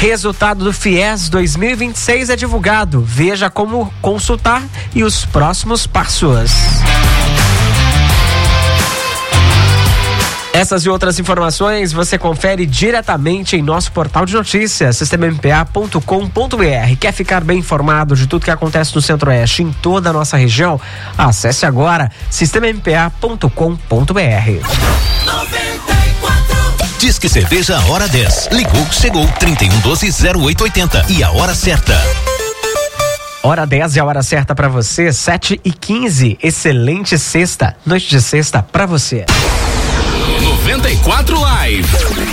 Resultado do FIES 2026 é divulgado. Veja como consultar e os próximos passos. Essas e outras informações você confere diretamente em nosso portal de notícias, sistemampa.com.br. Quer ficar bem informado de tudo que acontece no Centro-Oeste, em toda a nossa região? Acesse agora sistemampa.com.br. Disque Cerveja Hora 10. Ligou, chegou, 3112-0880. E a hora certa. Hora 10 é a hora certa pra você, 7h15. Excelente sexta, noite de sexta pra você. 94 Live.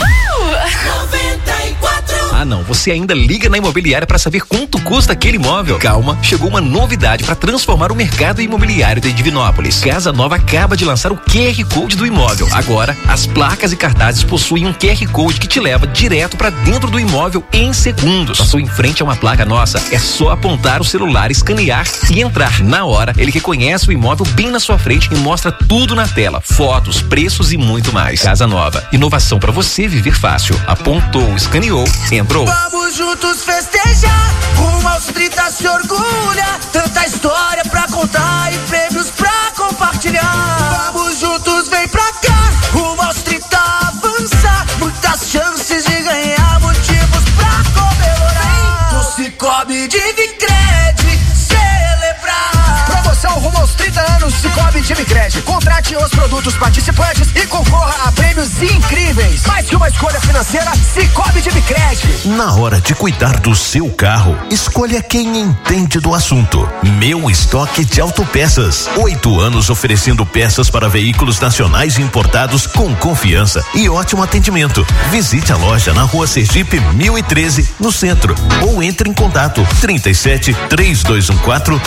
94. Ah, não, você ainda liga na imobiliária para saber quanto custa aquele imóvel? Calma, chegou uma novidade para transformar o mercado imobiliário de Divinópolis. Casa Nova acaba de lançar o QR Code do imóvel. Agora, as placas e cartazes possuem um QR Code que te leva direto para dentro do imóvel em segundos. Passou em frente a uma placa nossa, é só apontar o celular, escanear e entrar. Na hora, ele reconhece o imóvel bem na sua frente e mostra tudo na tela, fotos, preços e muito mais. Casa Nova, inovação para você viver fácil. Apontou, escaneou, entrou. Vamos juntos festejar, rumo aos 30 se orgulha, tanta história pra contar e prêmios pra compartilhar. Vamos juntos, vem pra cá, rumo aos 30 avançar, muitas chances de ganhar, motivos pra comemorar. No Cicobi Divicred, celebrar. Promoção rumo aos 30 anos, Cicobi Divicred. Contrate os produtos participantes e concorra a prêmios incríveis. Mais que uma escolha financeira, Cicobi Divicred. Na hora de cuidar do seu carro, escolha quem entende do assunto. Meu Estoque de Autopeças. 8 anos oferecendo peças para veículos nacionais e importados com confiança e ótimo atendimento. Visite a loja na Rua Sergipe 1013, no centro, ou entre em contato 37 3214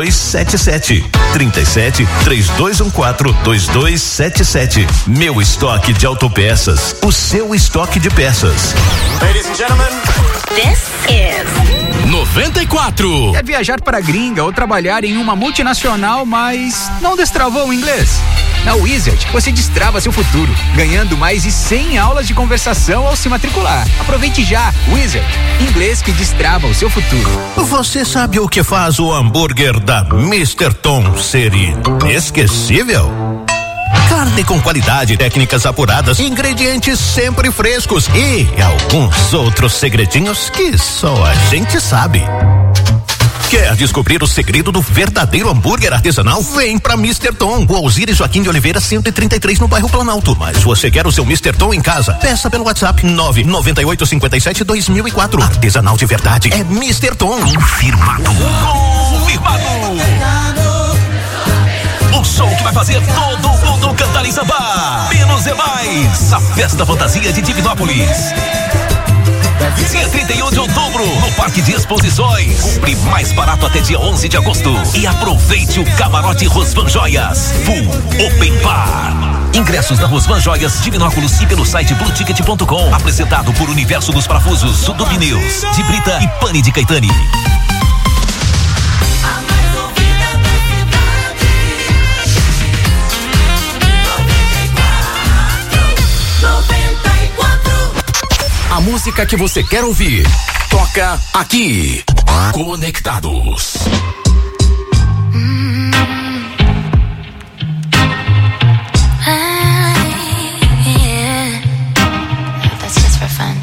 2277. 37 3214 2277. Meu Estoque de Autopeças. O seu estoque de peças. Ladies and gentlemen, This is 94. Quer viajar para a gringa ou trabalhar em uma multinacional, mas não destravou o inglês? Na Wizard, você destrava seu futuro, ganhando mais de 100 aulas de conversação ao se matricular. Aproveite já, Wizard, inglês que destrava o seu futuro. Você sabe o que faz o hambúrguer da Mr. Tom ser inesquecível? Carne com qualidade, técnicas apuradas, ingredientes sempre frescos e alguns outros segredinhos que só a gente sabe. Quer descobrir o segredo do verdadeiro hambúrguer artesanal? Vem pra Mr. Tom, o Alzira Joaquim de Oliveira 133 no bairro Planalto. Mas você quer o seu Mr. Tom em casa? Peça pelo WhatsApp 99857-2004. Artesanal de verdade é Mr. Tom. Confirmado. Confirmado. O show que vai fazer todo mundo cantar em samba. Menos é mais. A Festa Fantasia de Divinópolis. Dia 31 de outubro, no Parque de Exposições. Compre mais barato até dia 11 de agosto. E aproveite o camarote Rosvan Joias Full Open Bar. Ingressos na Rosvan Joias, Divinópolis e pelo site blueticket.com. Apresentado por Universo dos Parafusos, Sudo Pneus, de Brita e Pane de Caetani. A música que você quer ouvir, toca aqui. Conectados. That's just for fun.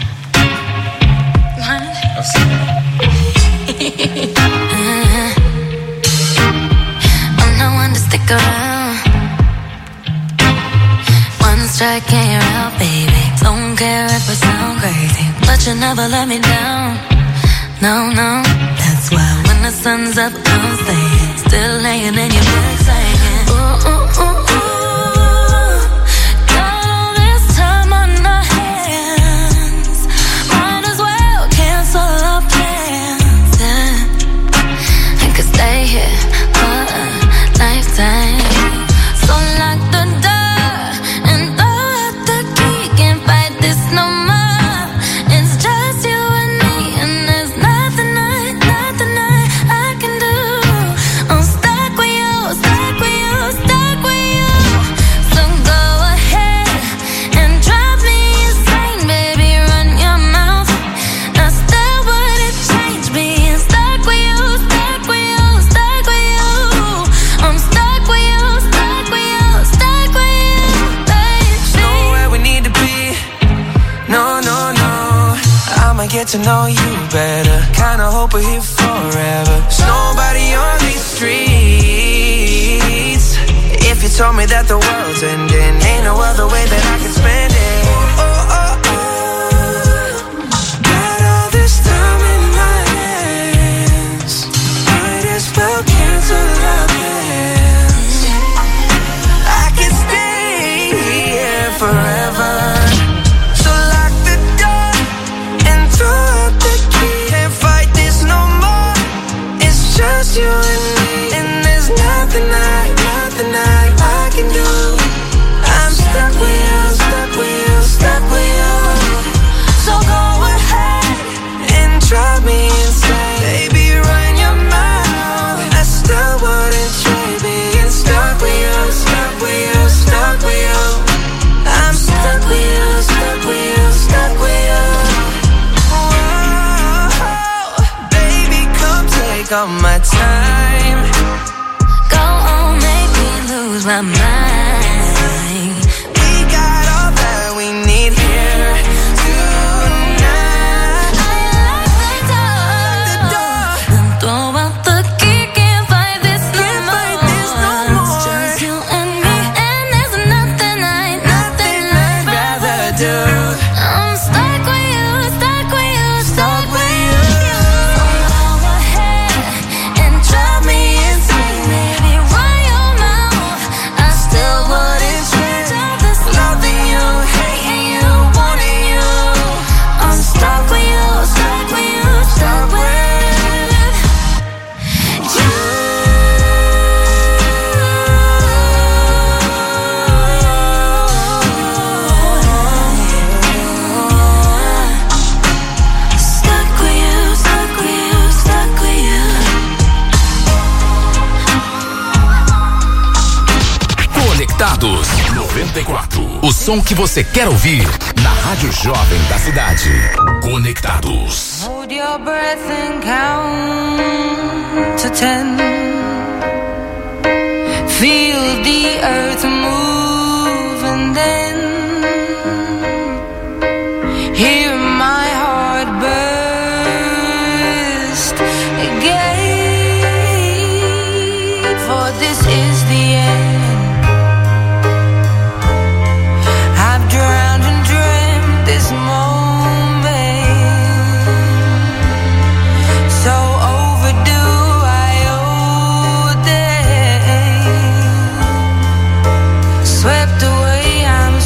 I'm no one to stick around. One strike and you're out, baby. Don't care if I sound crazy, but you never let me down. No, no, that's why when the sun's up, I'm staying. Still laying in your bed saying, ooh, ooh, ooh, ooh. Got all this time on our hands. Might as well cancel our plans. Yeah. I could stay here for a lifetime. So lock the door. Stuck with you, get to know you better. Kinda hope we're here forever. There's nobody on these streets. If you told me that the world's ending, ain't no other way that I can spend it. Got all this time in my hands. Might as well cancel our plans. I can stay here forever. So lock the door and throw out the key. Can't fight this no more. It's just you and me, and there's nothing I can do. I'm stuck with you, stuck with you, stuck with you. So go ahead and drive me insane. Baby, run your mouth. I still wouldn't trade being stuck with you, stuck with you, stuck with you. I'm stuck with you, stuck with you, stuck with you. Whoa, baby, come take all my time. Go on, make me lose my mind. We got all that we need here tonight. Lock the door and throw out the key. Can't fight this no more. It's just you and me, and there's nothing I'd rather do. I'm stuck with you, stuck with you, stuck with you. So go ahead and drive me insane, baby. Run your mouth. I still wouldn't change all this loving you, hating you, wanting you. I'm stuck with you, stuck with you, stuck with you. Stuck with you, stuck with you, stuck with you. Conectados 94. O som que você quer ouvir na Rádio Jovem da cidade. Conectados. Hold your breath and count to 10. Feel the earth move and then hear my heart burst again. For this is the end. I've drowned and dreamt this moment, so overdue I owe them. Swept away, I'm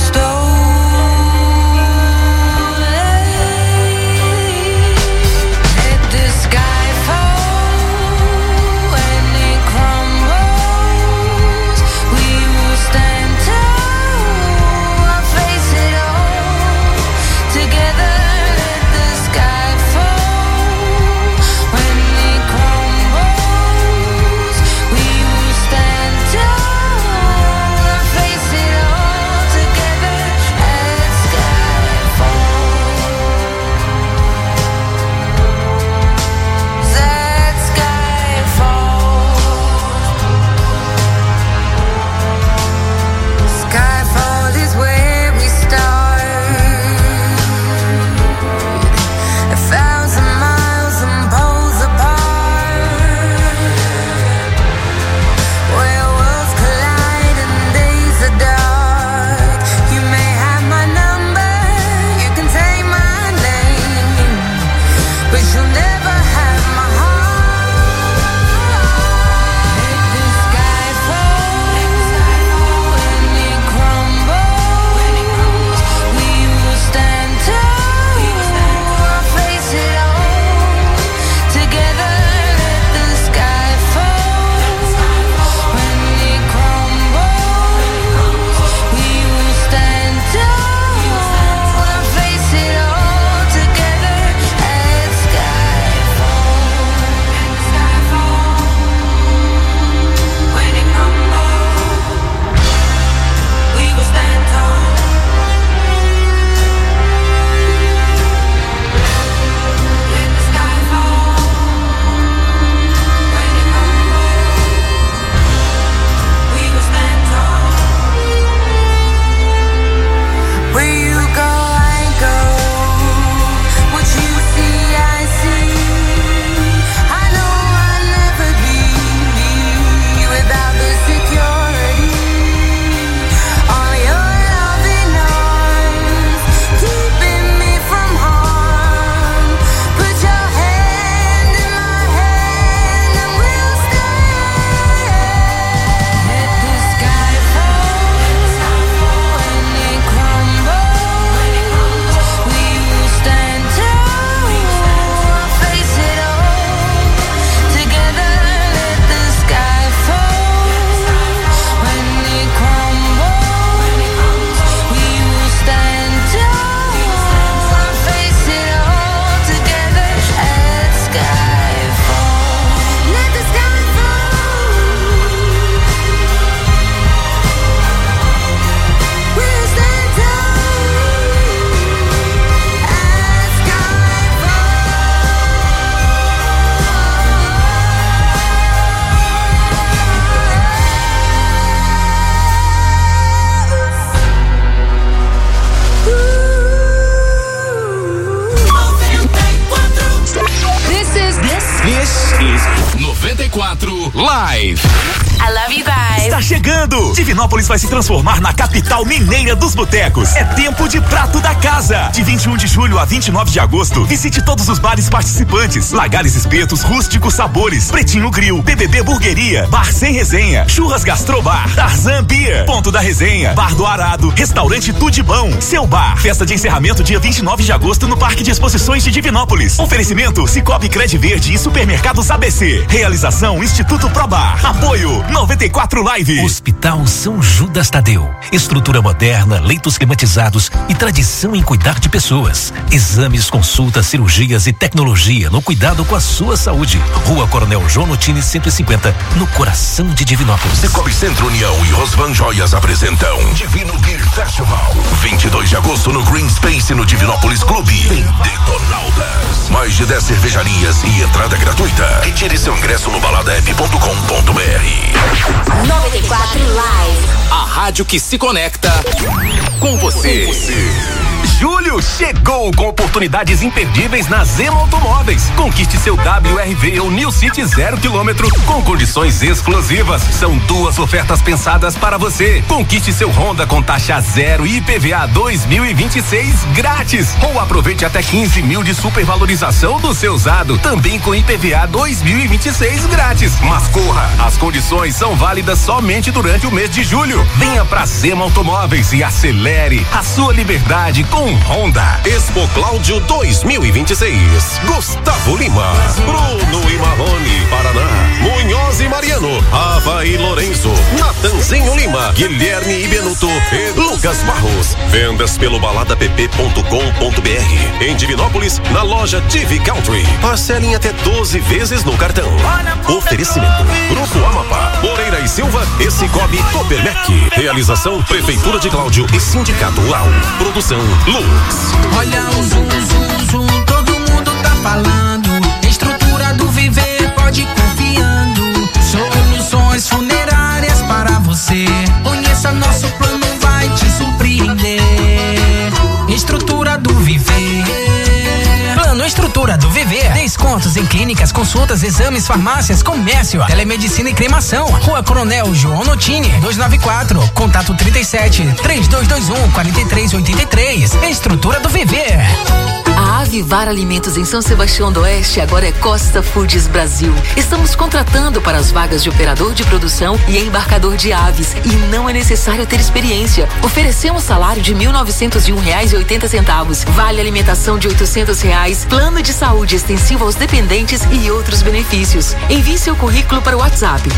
This is 94 Live. I love you guys. Está chegando! Divinópolis vai se transformar na capital mineira dos botecos. É tempo de prato da casa. De 21 de julho a 29 de agosto, visite todos os bares participantes. Lagares Espetos, Rústicos Sabores, Pretinho Grill, BBB Burgueria, Bar Sem Resenha, Churras Gastrobar, Tarzan Beer, Ponto da Resenha, Bar do Arado, Restaurante Tudibão, Seu Bar. Festa de encerramento dia 29 de agosto no Parque de Exposições de Divinópolis. Oferecimento Cicobi Cred Verde e Supermercados ABC. Realização Instituto Probar. Apoio 94 Live. Hospital São Judas Tadeu. Estrutura moderna, leitos climatizados e tradição em cuidar de pessoas. Exames, consultas, cirurgias e tecnologia no cuidado com a sua saúde. Rua Coronel João Notini 150, no coração de Divinópolis. Cicobi Centro União e Rosvan Joias apresentam Divino Beer Festival. 22 de agosto no Green Space no Divinópolis Clube. Tem Detonautas. Mais de 10 cervejarias e entrada gratuita. Retire seu ingresso no baladaep.com.br. 94 Live. A rádio que se conecta com você. Julho chegou com oportunidades imperdíveis na Zema Automóveis. Conquiste seu WRV ou New City 0 km com condições exclusivas. São 2 ofertas pensadas para você. Conquiste seu Honda com taxa zero e IPVA 2026 grátis. Ou aproveite até 15 mil de supervalorização do seu usado, também com IPVA 2026 grátis. Mas corra, as condições são válidas somente durante o mês de julho. Venha pra Zema Automóveis e acelere a sua liberdade com Honda. Expo Cláudio 2026. Gustavo Lima, Bruno e Marrone, Paraná, Munhoz e Mariano, Ava e Lourenço, Natanzinho Lima, Guilherme e Benuto e Lucas Barros. Vendas pelo baladapp.com.br. Em Divinópolis, na loja TV Country. Parcelem até 12 vezes no cartão. Oferecimento Grupo Amapá, Moreira e Silva e Cicobi Copermec. Realização Prefeitura de Cláudio e Sindicato Lau. Produção Lux. Olha o zoom, zoom, zoom, todo mundo tá falando. Estrutura do Viver, pode ir confiando. Soluções funerárias para você. Conheça nosso plano, vai te surpreender. Estrutura do Viver. Plano Estrutura do Viver. Descontos em clínicas, consultas, exames, farmácias, comércio, telemedicina e cremação. Rua Coronel João Notini, 294. Contato 37-3221-4383. Estrutura do Viver. A Avivar Alimentos em São Sebastião do Oeste agora é Costa Foods Brasil. Estamos contratando para as vagas de operador de produção e embarcador de aves e não é necessário ter experiência. Oferecemos salário de R$ 1.901,80, vale alimentação de R$ 800, plano de saúde extensivo aos dependentes e outros benefícios. Envie seu currículo para o WhatsApp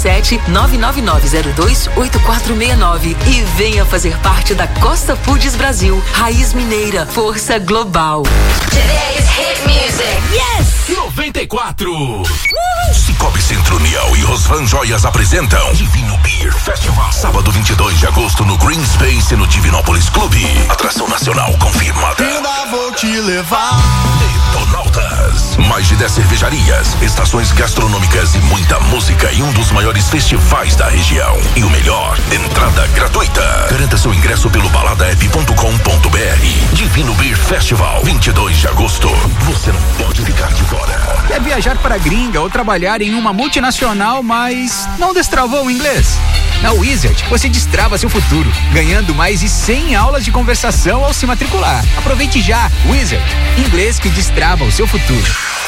37-99902-8469 e venha fazer parte da Costa Foods Brasil. Raiz mineira, força global. Today's hit music. Yes! 94. Cicobi Centro União e Rosvan Joias apresentam Divino Beer Festival. Sábado 22 de agosto no Green Space no Divinópolis Clube. Atração nacional confirmada. Ainda vou te levar. Detonautas. Mais de 10 cervejarias, estações gastronômicas e muita música em um dos maiores festivais da região. E o melhor, entrada gratuita. Garanta seu ingresso pelo baladaep.com.br. Divino Beer Festival, 22 de agosto. Você não pode ficar de fora. Quer viajar para a gringa ou trabalhar em uma multinacional, mas não destravou o inglês? Na Wizard, você destrava seu futuro, ganhando mais de 100 aulas de conversação ao se matricular. Aproveite já, Wizard, inglês que destrava o seu futuro.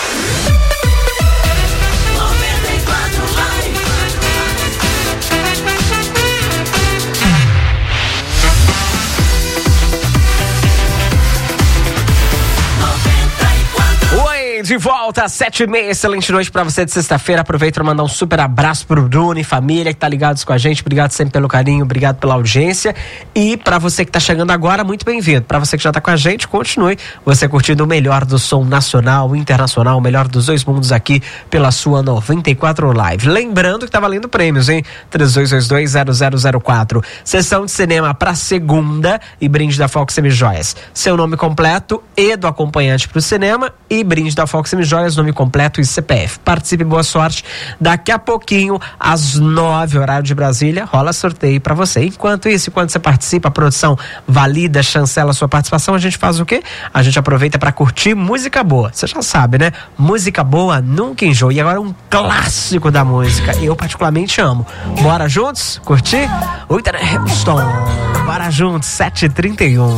De volta às 7h30, excelente noite pra você de sexta-feira. Aproveito para mandar um super abraço pro Bruno e família que tá ligados com a gente. Obrigado sempre pelo carinho, obrigado pela audiência. E pra você que tá chegando agora, muito bem-vindo. Pra você que já tá com a gente, continue você curtindo o melhor do som nacional, internacional, o melhor dos dois mundos aqui pela sua 94 Live. Lembrando que tá valendo prêmios, hein? 3222-0004. Sessão de cinema pra segunda e brinde da Fox Semijoias. Seu nome completo e do acompanhante pro cinema e brinde da Fox Fox Semijoias, nome completo e CPF. Participe, boa sorte. Daqui a pouquinho, às 9, horário de Brasília, rola sorteio para você. Enquanto isso, enquanto você participa, a produção valida, chancela a sua participação, a gente faz o quê? A gente aproveita para curtir música boa. Você já sabe, né? Música boa nunca enjoa. E agora um clássico da música. Eu particularmente amo. Bora juntos? Curtir? Whitney Houston. Bora juntos, 7h31.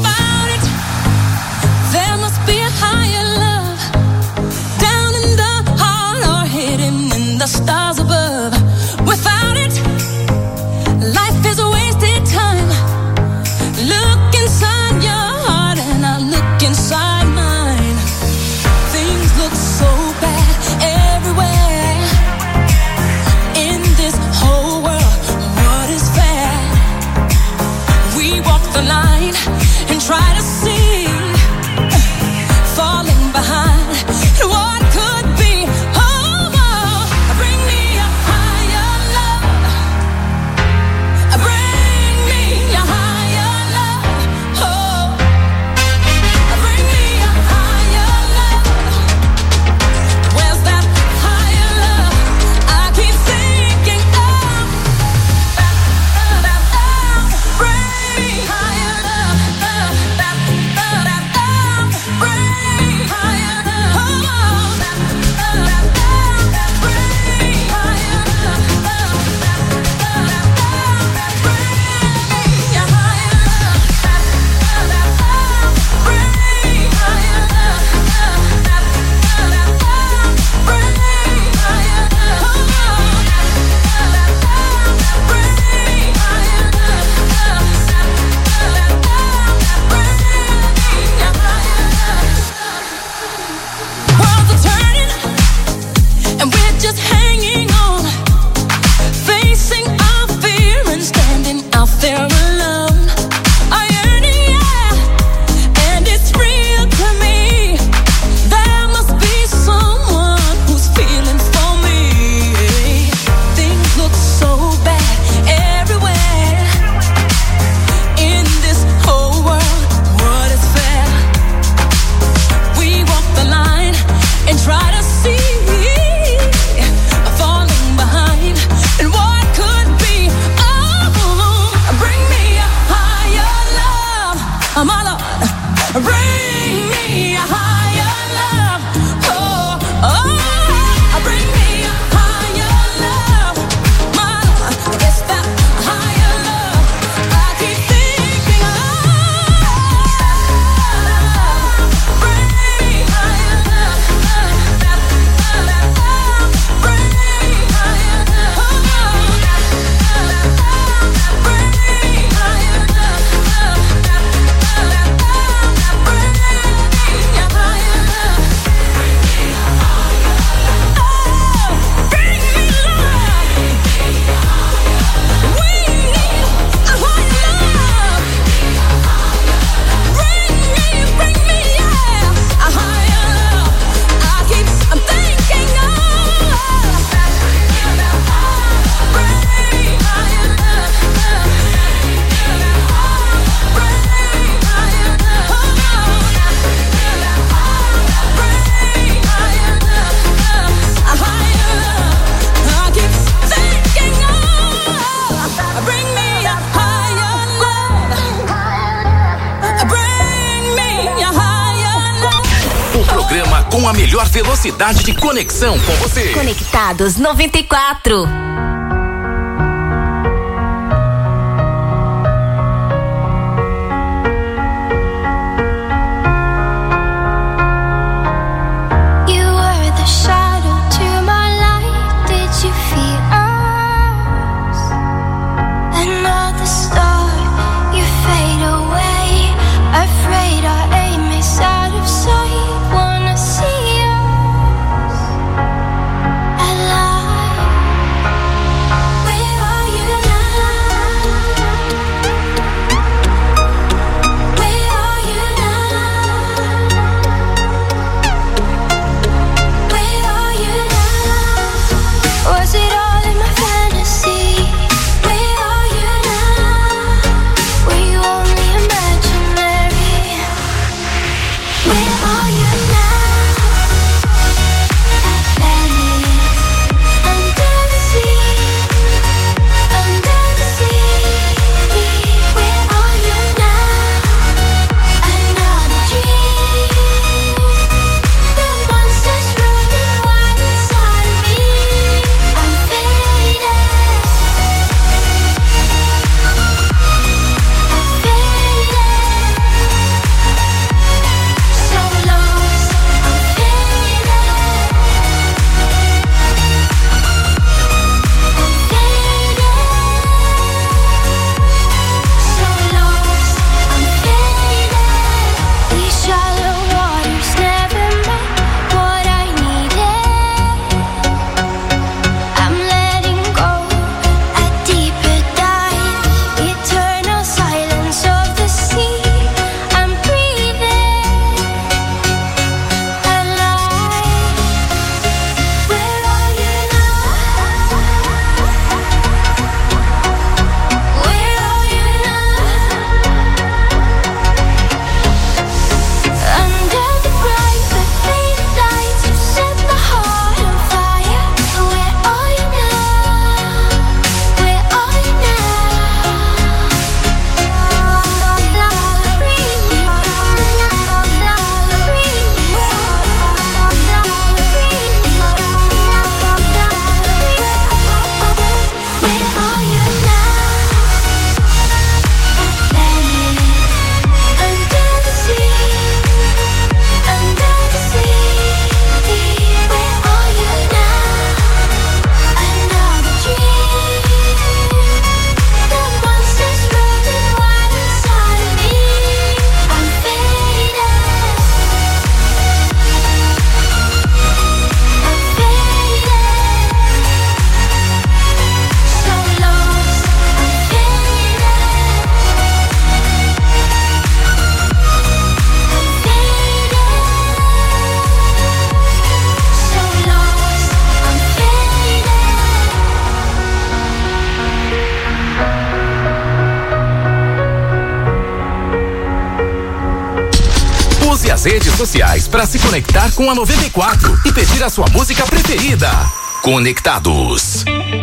Stars above. Without it, life is a wasted time. Look inside your heart and I look inside mine. Things look so bad everywhere. In this whole world, what is fair? We walk the line and try to see, falling behind what could be. Com a melhor velocidade de conexão com você. Conectados 94. Alive. redes sociais para se conectar com a 94 e pedir a sua música preferida. Conectados.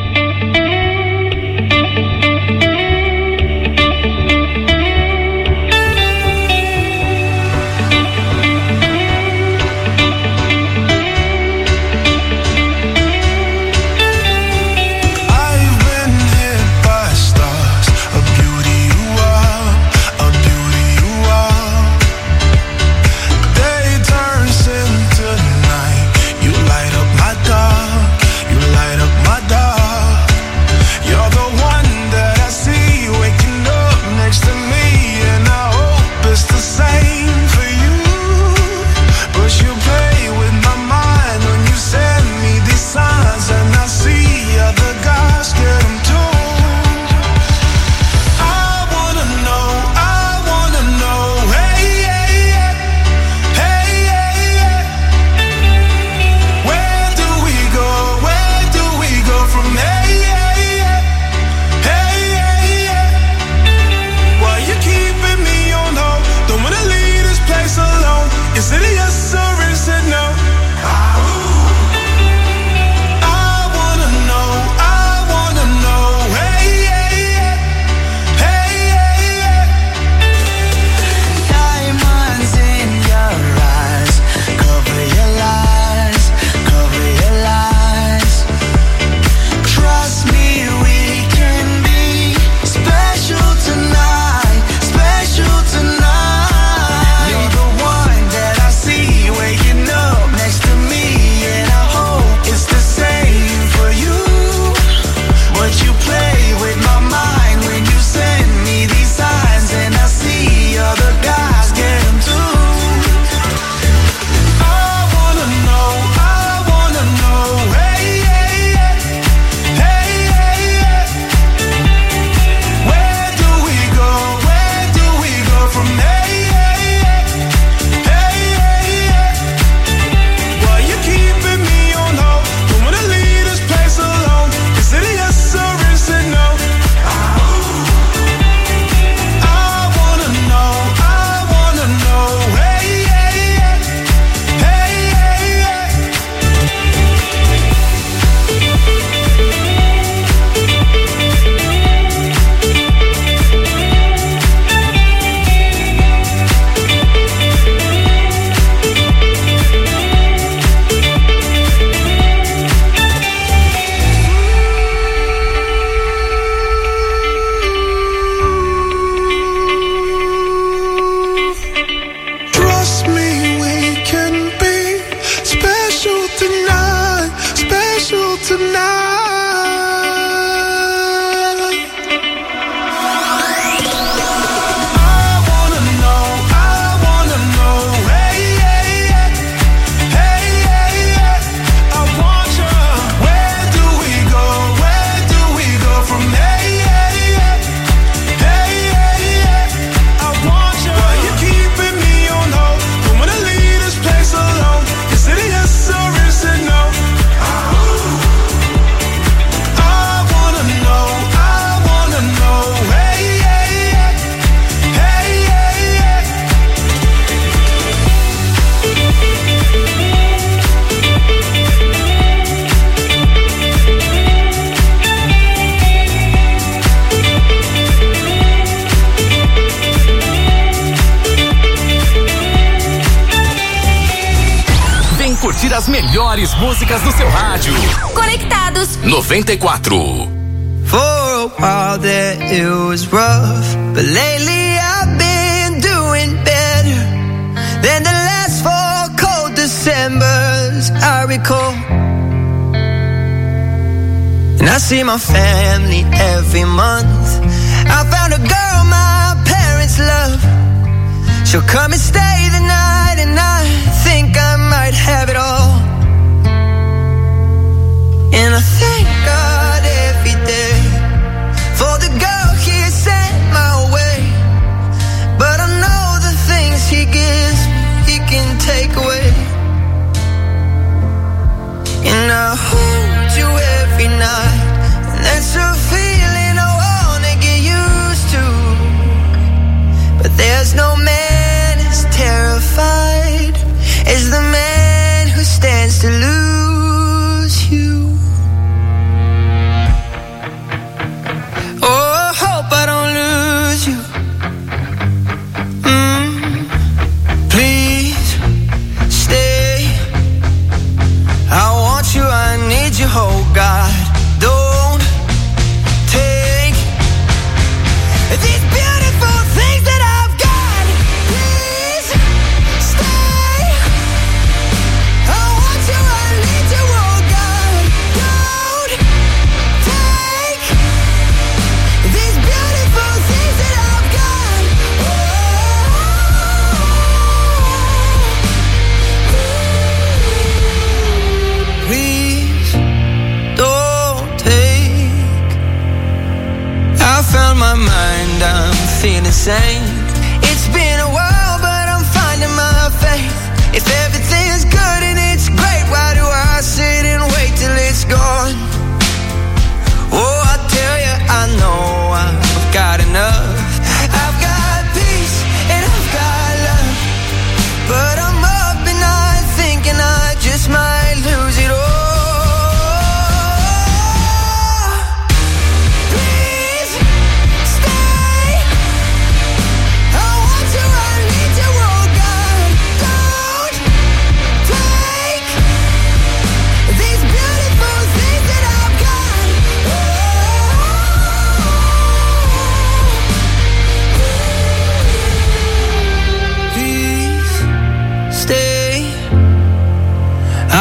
As melhores músicas do seu rádio. Conectados 94. For a while there it was rough, but lately I've been doing better than the last 4 cold Decembers I recall. And I see my family every month. I found a girl my parents love. She'll come and stay the night, and I think I might have it all. And I thank God every day for the girl He sent my way. But I know the things He gives me, He can take away. And I hold you every night, and that's a feeling I wanna get used to. But there's no man as terrified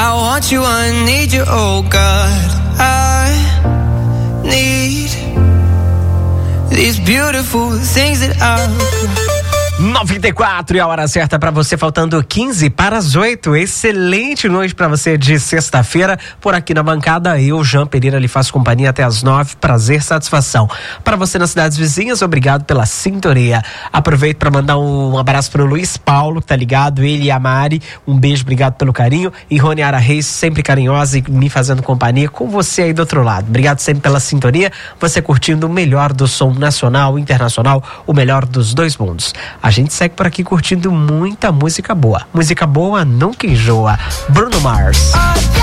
I want you, I need you, oh God. I need these beautiful things that I 94 e a hora certa para você, faltando 15 para as 8. Excelente noite para você de sexta-feira. Por aqui na bancada, eu, Jean Pereira, lhe faço companhia até as 9. Prazer, satisfação. Para você nas cidades vizinhas, obrigado pela sintonia. Aproveito para mandar um abraço pro Luiz Paulo, que tá ligado, ele e a Mari. Um beijo, obrigado pelo carinho. E Roniara Reis, sempre carinhosa e me fazendo companhia com você aí do outro lado. Obrigado sempre pela sintonia. Você curtindo o melhor do som nacional, internacional, o melhor dos dois mundos. A gente segue por aqui curtindo muita música boa. Música boa nunca enjoa. Bruno Mars.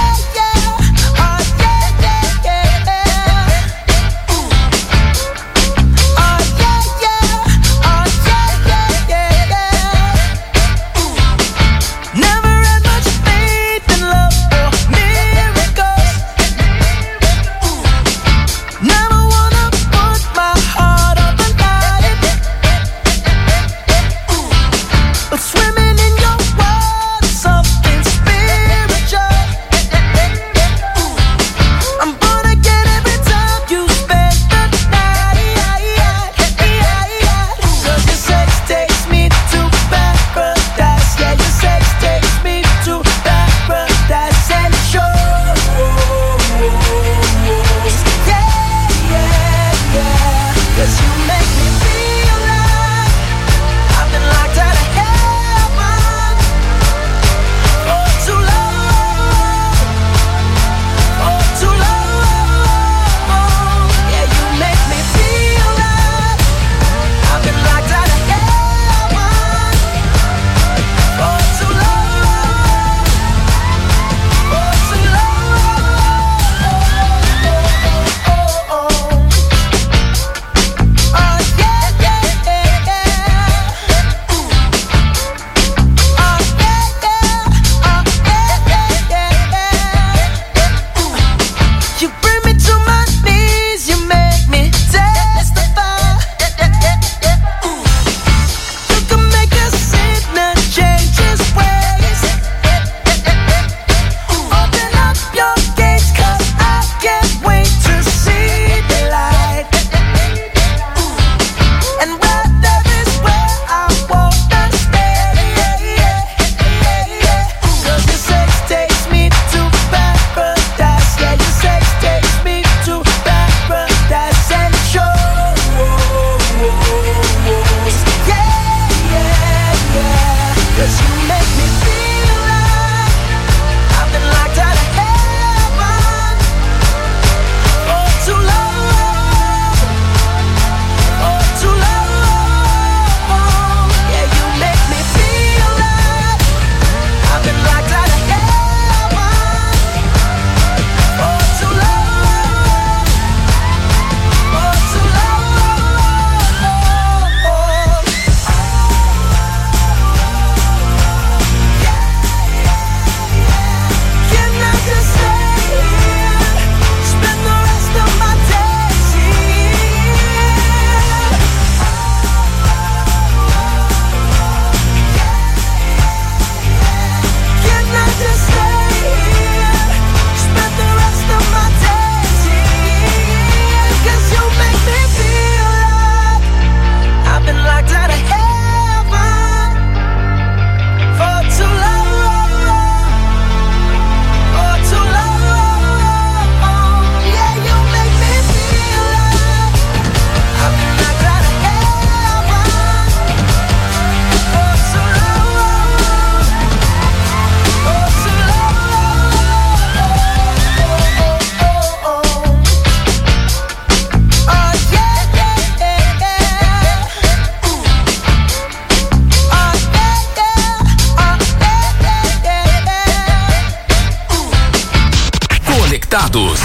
Conectados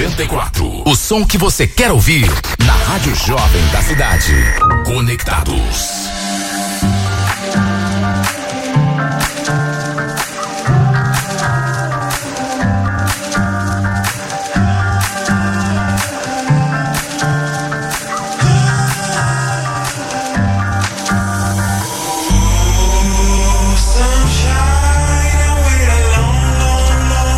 94. O som que você quer ouvir na Rádio Jovem da cidade. Conectados. Sunshine, I wait a long, long, long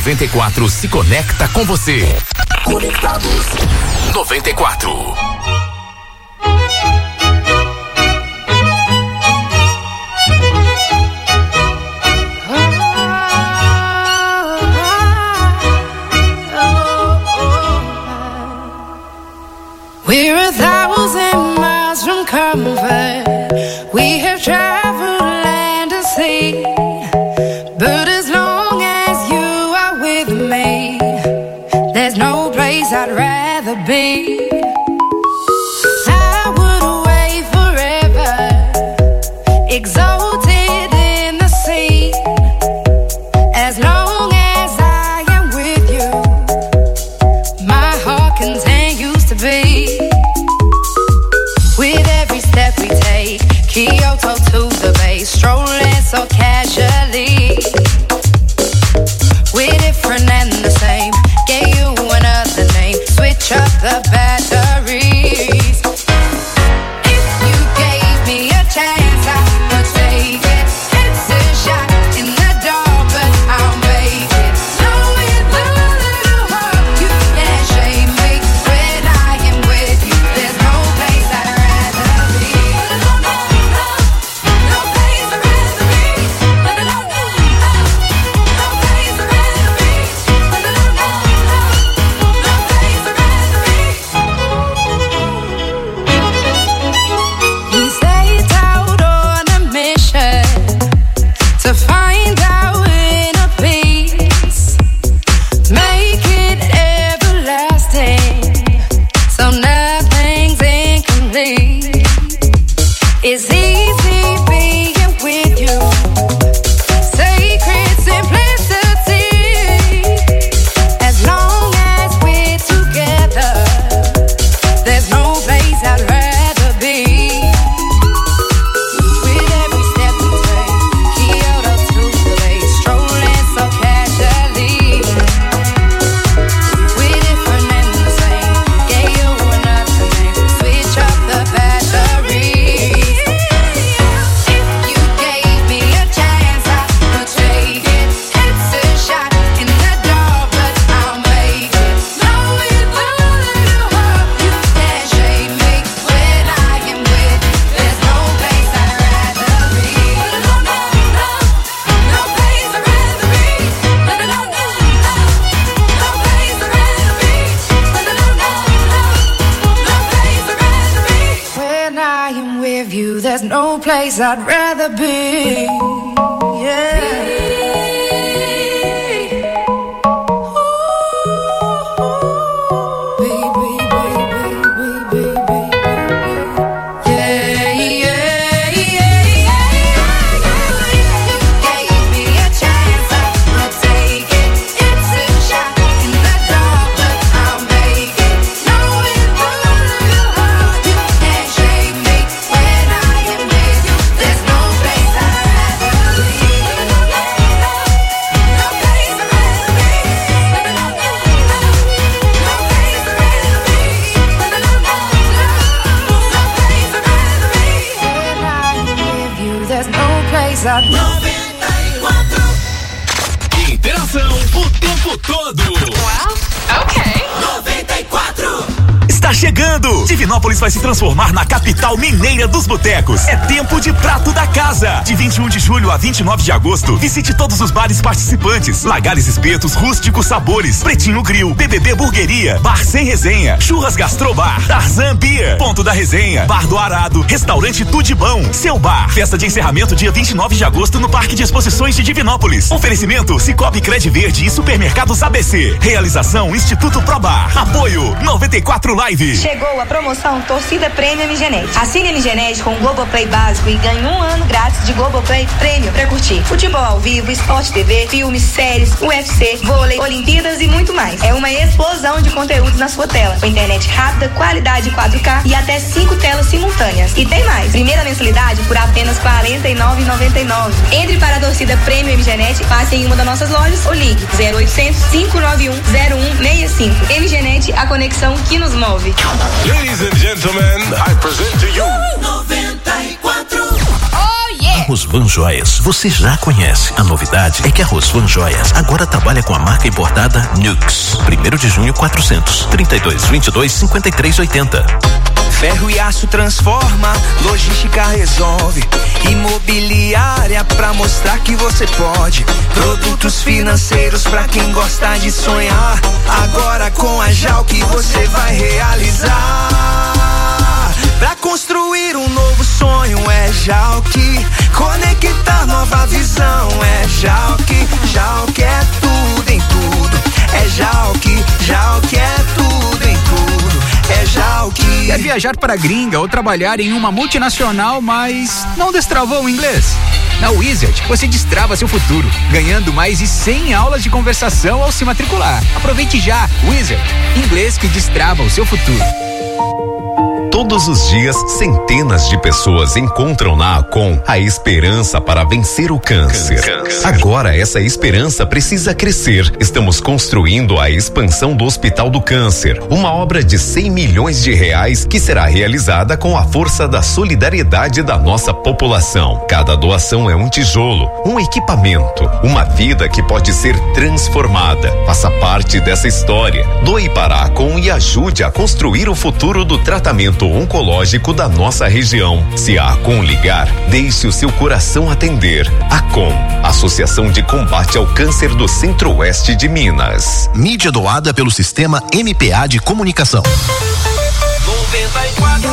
94 se conecta com você. Conectados 94. We're 1,000 miles from comfort. We have traveled land and sea. But as long as you are with me, there's no place I'd rather be. I would away forever, exalted in the sea. As long as I am with you, my heart continues to beat. With every step we take, Kyoto to the bay, strolling so casually. We're different and the same, gave you another name, switch up the batteries. If you gave me a chance, I would take it. It's a shot in the dark, but I'll make it. Knowing the little heart, you can't shame me. When I am with you, there's no place I'd rather be. No place I'd rather be. No place I'd rather be. No place I'd rather be. We set out on a mission to find our inner peace, make it everlasting, so nothing's incomplete. It's easy being with you, sacred simplicity. As long as we're together, there's no place I'd rather be. With every step we take, Kyoto to the bay, strolling so casually. We're different and the same, gave you another name, switch up the batteries. If you gave me a chance, I would take it. It's a shot in the dark, but I'll make it. Knowing the little heart, you can't shame me. When I am with you, there's no place I'd rather be. No place I'd rather be. No place I'd rather be. When I am with you, there's no place I'd rather be. Interação o tempo todo. Ok. 94. Está chegando! Divinópolis vai se transformar na capital mineira dos botecos. É tempo de prato da casa. De 21 de julho a 29 de agosto, visite todos os bares participantes. Lagares Espetos, Rústicos Sabores, Pretinho Grill, BBB Burgueria, Bar Sem Resenha, Churras Gastrobar, Tarzan Beer, Ponto da Resenha, Bar do Arado, Restaurante Tudibão, Seu Bar. Festa de encerramento dia 29 de agosto no Parque de Exposições de Divinópolis. Oferecimento Cicobi Cred Verde e Supermercados ABC. Realização Instituto Probar. Apoio 94 Live. Chegou a promoção Torcida Prêmio MGNet. Assine MGNet com o Globoplay básico e ganhe 1 ano grátis de Globoplay Prêmio pra curtir futebol ao vivo, esporte TV, filmes, séries, UFC, vôlei, Olimpíadas e muito mais. É uma explosão de conteúdos na sua tela, com internet rápida, qualidade 4K e até 5 telas simultâneas. E tem mais. Primeira mensalidade por apenas R$ 49,99. Entre para a Torcida Prêmio MGNet, passe em uma das nossas lojas ou ligue 0800 591 0165. MGNet, a conexão que nos move. Ladies and gentlemen, I present to you 94. Oh yeah! Rosvan Joias você já conhece. A novidade é que a Rosvan Joias agora trabalha com a marca importada Nux. 1º de junho 400, 32 22 53 80. Ferro e aço transforma, logística resolve. Imobiliária pra mostrar que você pode. Produtos financeiros pra quem gosta de sonhar. Agora com a Jalk você vai realizar. Pra construir um novo sonho é Jalk. Conectar nova visão é Jalk. Jalk é tudo em tudo. É Jalk. Jalk é tudo em tudo. É Jalk. Quer viajar para a gringa ou trabalhar em uma multinacional, mas não destravou o inglês? Na Wizard, você destrava seu futuro, ganhando mais de 100 aulas de conversação ao se matricular. Aproveite já, Wizard, inglês que destrava o seu futuro. Todos os dias, centenas de pessoas encontram na Acom a esperança para vencer o câncer. Agora, essa esperança precisa crescer. Estamos construindo a expansão do Hospital do Câncer, uma obra de 100 milhões de reais que será realizada com a força da solidariedade da nossa população. Cada doação é um tijolo, um equipamento, uma vida que pode ser transformada. Faça parte dessa história. Doe para a Acom e ajude a construir o futuro do tratamento oncológico da nossa região. Se a Acom ligar, deixe o seu coração atender. Acom, Associação de Combate ao Câncer do Centro-Oeste de Minas. Mídia doada pelo Sistema MPA de Comunicação. 94.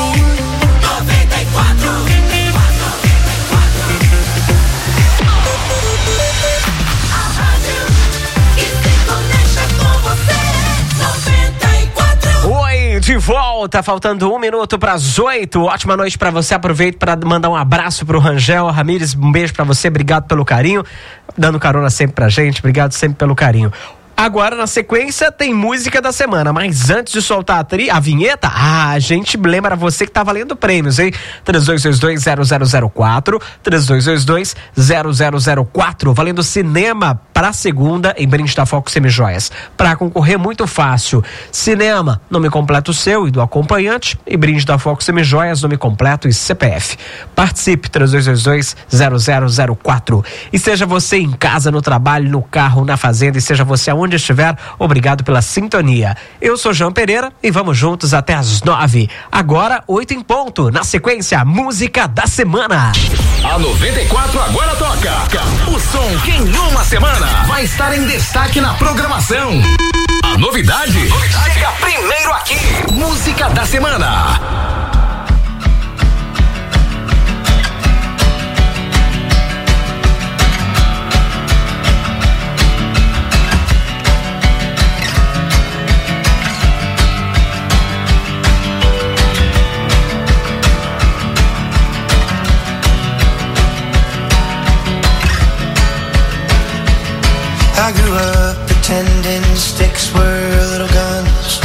De volta, faltando 1 minuto para as 8. Ótima noite para você. Aproveito para mandar um abraço pro Rangel Ramírez. Um beijo para você. Obrigado pelo carinho. Dando carona sempre pra gente. Obrigado sempre pelo carinho. Agora, na sequência, tem música da semana. Mas antes de soltar a vinheta, a gente lembra você que tá valendo prêmios, hein? 3222-0004, 3222-0004. Valendo cinema pra segunda em brinde da Foco Semijoias. Pra concorrer, muito fácil. Cinema, nome completo seu e do acompanhante. E brinde da Foco Semijoias, nome completo e CPF. Participe, 3222-0004. E seja você em casa, no trabalho, no carro, na fazenda, e seja você aonde estiver, obrigado pela sintonia. Eu sou João Pereira e vamos juntos até as 9. Agora, 8 em ponto. Na sequência, música da semana. A 94 agora toca o som que em uma semana vai estar em destaque na programação. A novidade chega primeiro aqui. Música da semana. I grew up pretending sticks were little guns.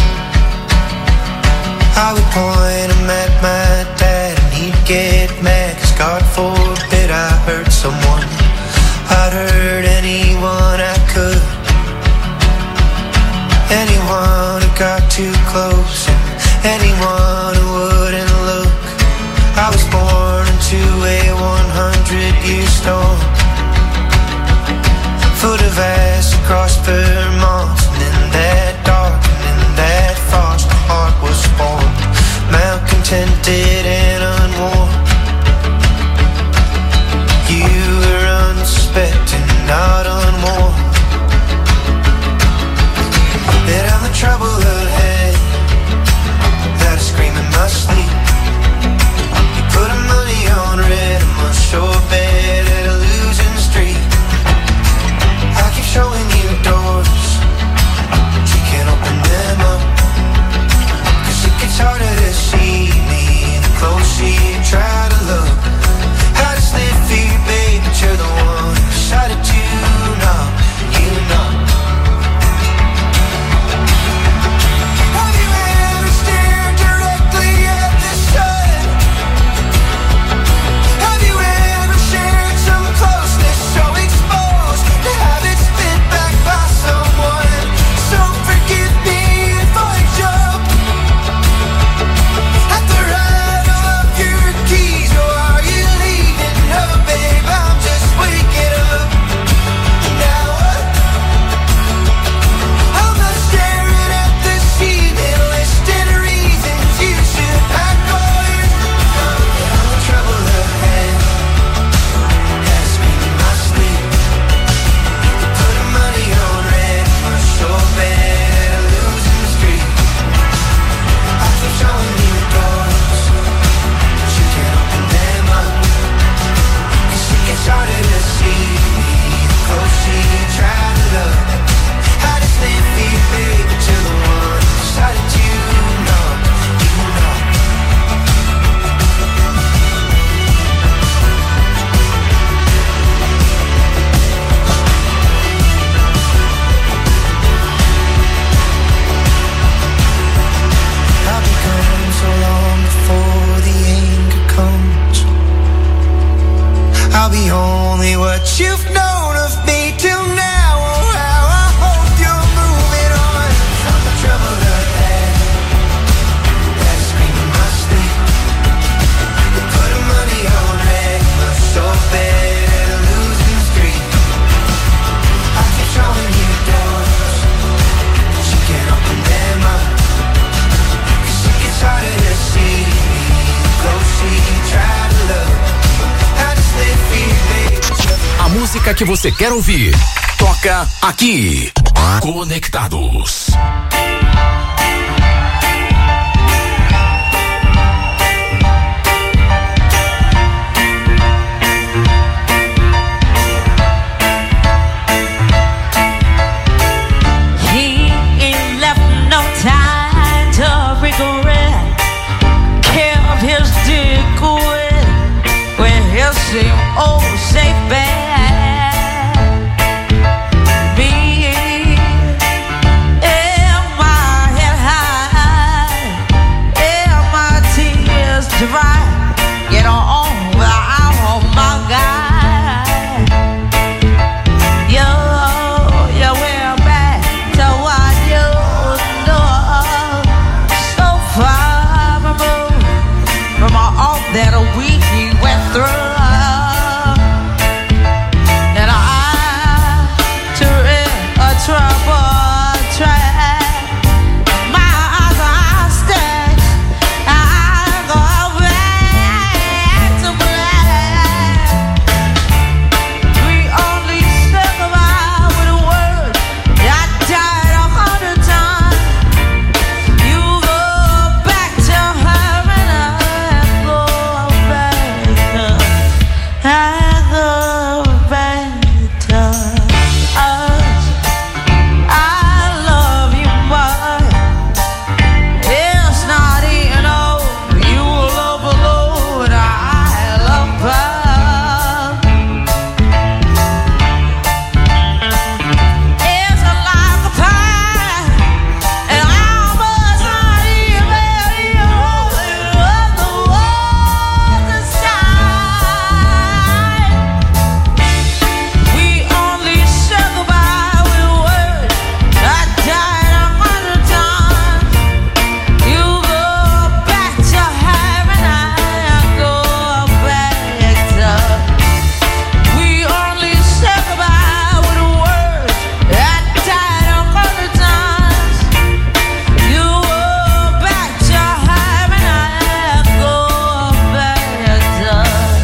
I would point them at my dad and he'd get mad, 'cause God forbid I hurt someone. I'd hurt anyone I could, anyone who got too close and anyone who wouldn't look. I was born into a 100-year storm, foot of ass across Vermont, and in that dark and in that frost, my heart was born, malcontented and unworn. You were unsuspecting, not unwarned, that I'm the trouble ahead, that I scream in my sleep. You put a money on red, I must show a bet at a losing streak. I keep showing you doors, but you can't open them up, 'cause it gets harder to see me in the me what you've known of me till now. Oh, how I hope you're moving on from the trouble ahead. That screaming my sleep. Put the money on red, my soul bed at a losing streak. I keep showing you doors, but you can't open them up. 'Cause it gets harder to see, close you try to love. How does it feel, baby? A música que você quer ouvir, toca aqui. Conectados. He ain't left no time to regret. Kept his dick with his same old safe bet. Me and my head high, and my tears dry. Get on without my guy. You went back to what you know. So far removed from all that we went through. And I took a trouble track. My eyes are stacked. I go back to black. We only said goodbye with a word. I died 100 times. You go back to her and I go back to, I go back to us. I love you, but it's not enough. You love alone, I love her. It's like a pie, and I must not even the world inside. We only said goodbye with a word. I died 100 times. You go back to heaven, I go back to. We only said goodbye with a word. I died 100 times. You go back to heaven, I go back to.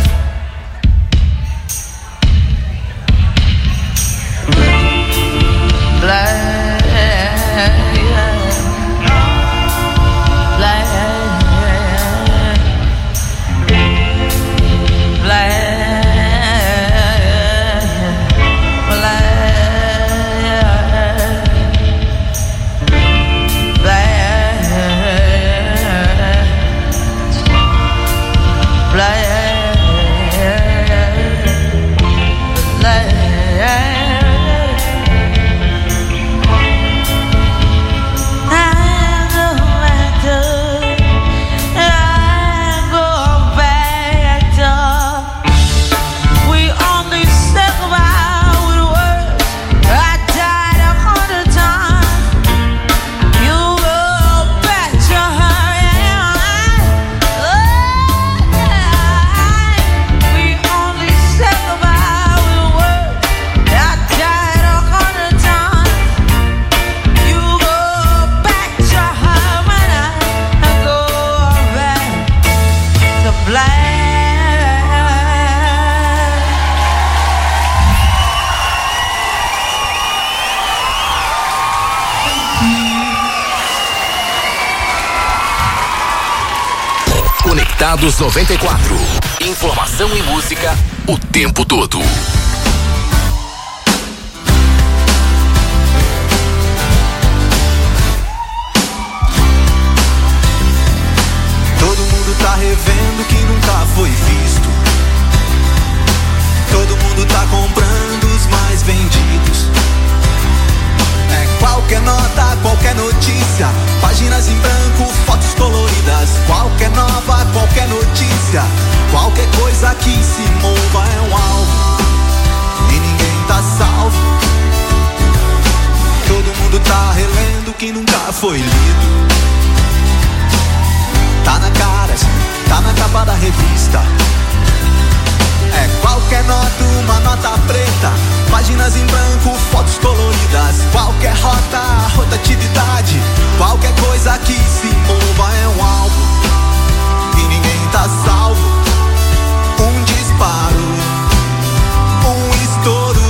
We only said goodbye with words. I died 100 times. You go back to her and we only said goodbye with words. I died 100 times. You go back to her and I go back to black. Conectados 94. Informação e música o tempo todo. Todo mundo tá revendo o que nunca foi visto. Todo mundo tá comprando os mais vendidos. É qualquer nota, qualquer notícia, páginas em branco, fotos coloridas. Qualquer nova, qualquer notícia, qualquer coisa que se mova é um alvo. foi lido. Tá na cara, tá na capa da revista. É qualquer nota, uma nota preta. Páginas em branco, fotos coloridas. Qualquer rotatividade. Qualquer coisa que se mova é um alvo. E ninguém tá salvo. Um disparo, um estouro.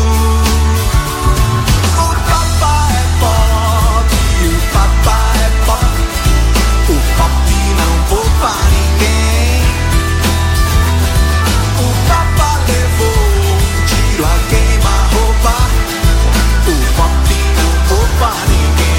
O papá é pop, o papá é pop. O pop não poupa ninguém. O papá levou um tiro a queima-roupa. O pop não poupa ninguém.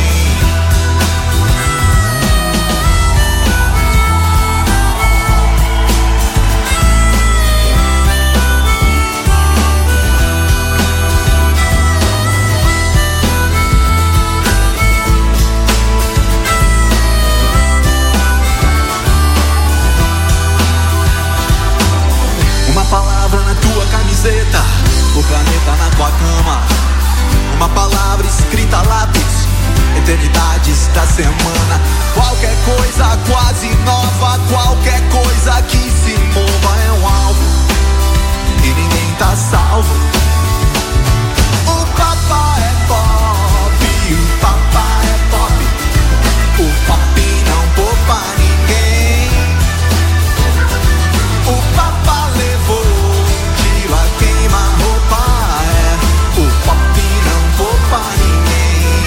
Uma palavra na tua camiseta, o planeta na tua cama. Uma palavra escrita a lápis, eternidades da semana. Qualquer coisa quase nova, qualquer coisa que se mova é um alvo. E ninguém tá salvo. O papá é pop, o papá é pop. O pop não poupa ninguém. O papá levou um tiro a queima-roupa. É, o pop não poupa ninguém.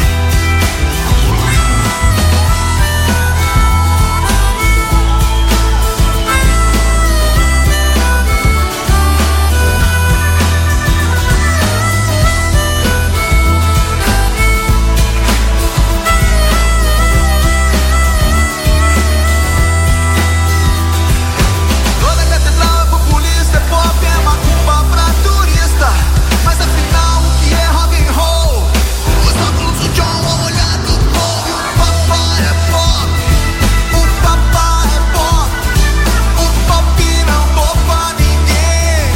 Toda catedral é populista, é pop, é macumba pra turista. Mas afinal o que é rock and roll? Os óculos do John, o olhar do povo. O papá é pop, o papá é pop. O pop não poupa ninguém.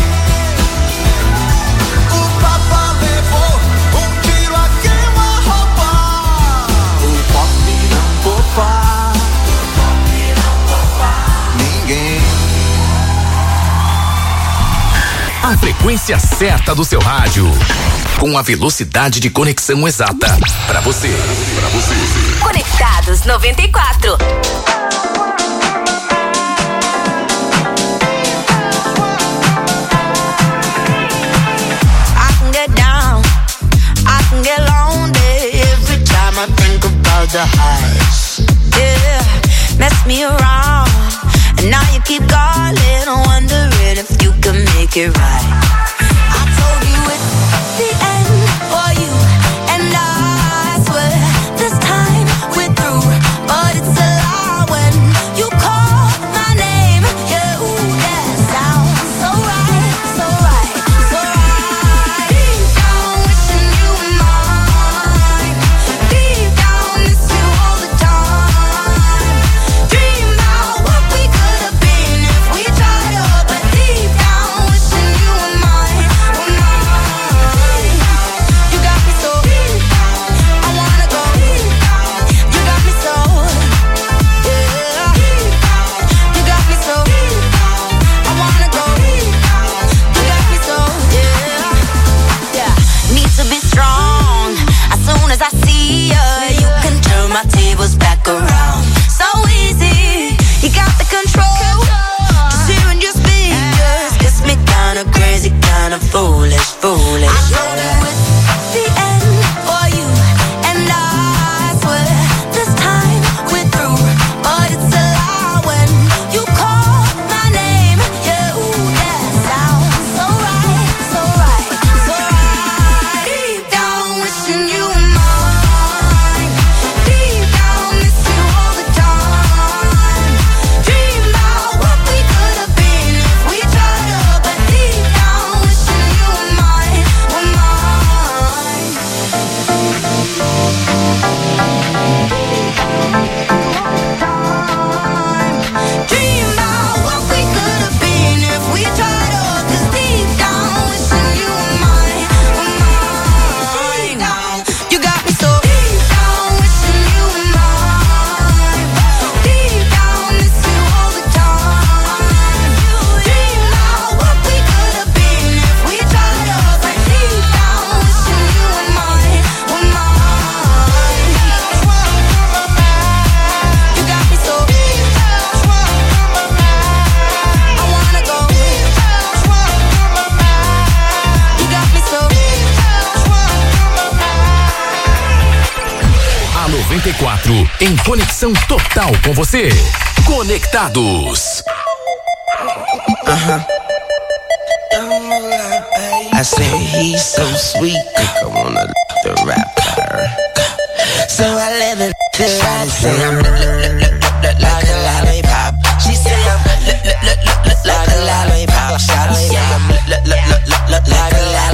O papá levou um tiro a queima-roupa. O pop não poupa ninguém. A frequência certa do seu rádio. Com a velocidade de conexão exata. Pra você. Conectados 94. I can get down, I can get lonely every time I think about the highs. Yeah, mess me around, and now you keep calling, wondering if you can make it right. I told you it's the end for you, and I swear this time we're through, but it's a lie when you call my name. Yeah, ooh, that sounds so right, so right, so right. Deep down wishing you were mine. Deep down miss you all the time. Dream about what we could have been if we tried, but deep down wishing you were mine. 94, em conexão total com você. Conectados. I said he's so sweet, I wanna the rapper. So I let it say I'm like a lollipop. She said I'm like a lollipop. Shawty say I'm like a lollipop.